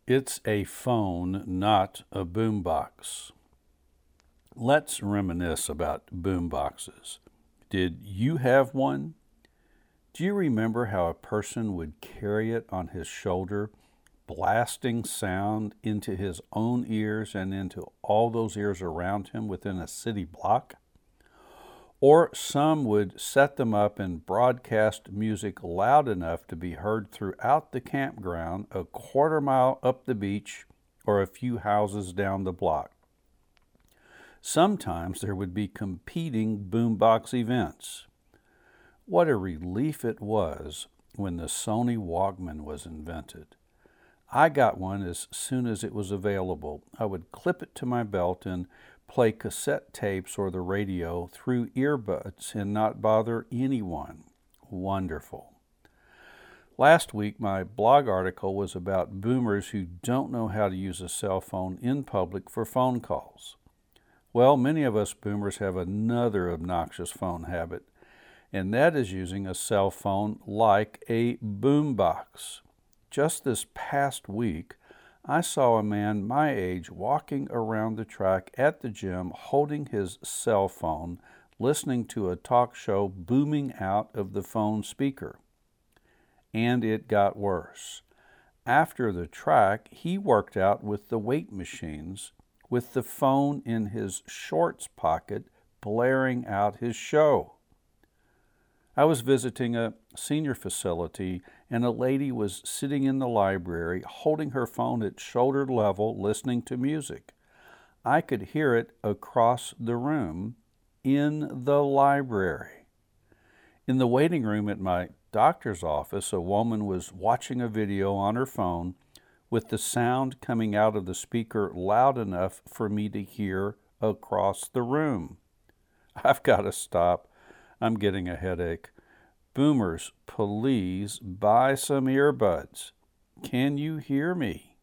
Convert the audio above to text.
It's a phone, not a boombox. Let's reminisce about boomboxes. Did you have one? Do you remember how a person would carry it on his shoulder, blasting sound into his own ears and into all those ears around him within a city block? Or some would set them up and broadcast music loud enough to be heard throughout the campground a quarter mile up the beach or a few houses down the block. Sometimes there would be competing boombox events. What a relief it was when the Sony Walkman was invented. I got one as soon as it was available. I would clip it to my belt and play cassette tapes or the radio through earbuds and not bother anyone. Wonderful. Last week, my blog article was about boomers who don't know how to use a cell phone in public for phone calls. Well, many of us boomers have another obnoxious phone habit, and that is using a cell phone like a boombox. Just this past week, I saw a man my age walking around the track at the gym holding his cell phone, listening to a talk show booming out of the phone speaker. And it got worse. After the track, he worked out with the weight machines, with the phone in his shorts pocket, blaring out his show. I was visiting a senior facility, and a lady was sitting in the library holding her phone at shoulder level listening to music. I could hear it across the room in the library. In the waiting room at my doctor's office, a woman was watching a video on her phone with the sound coming out of the speaker loud enough for me to hear across the room. I've got to stop. I'm getting a headache. Boomers, please buy some earbuds. Can you hear me?